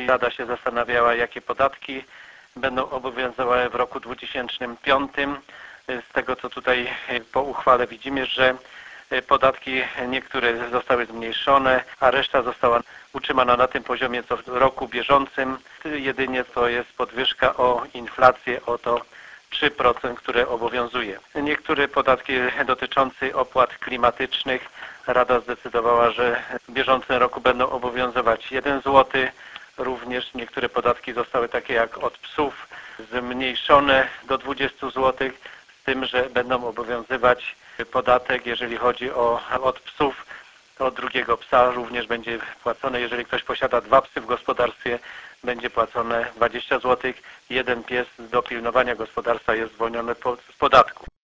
Rada się zastanawiała, jakie podatki będą obowiązywały w roku 2005. Z tego, co tutaj po uchwale widzimy, że podatki niektóre zostały zmniejszone, a reszta została utrzymana na tym poziomie co w roku bieżącym. Jedynie to jest podwyżka o inflację o to 3%, które obowiązuje. Niektóre podatki dotyczące opłat klimatycznych Rada zdecydowała, że w bieżącym roku będą obowiązywać 1 zł. Również niektóre podatki zostały takie jak od psów zmniejszone do 20 zł, z tym, że będą obowiązywać podatek, jeżeli chodzi o od psów, to od drugiego psa również będzie płacone. Jeżeli ktoś posiada 2 psy w gospodarstwie, będzie płacone 20 zł. Jeden pies do pilnowania gospodarstwa jest zwolniony z podatku.